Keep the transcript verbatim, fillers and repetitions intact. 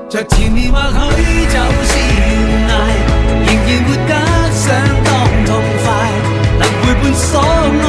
着甜蜜或許就是原來，仍然活得相當痛快，能陪伴所愛。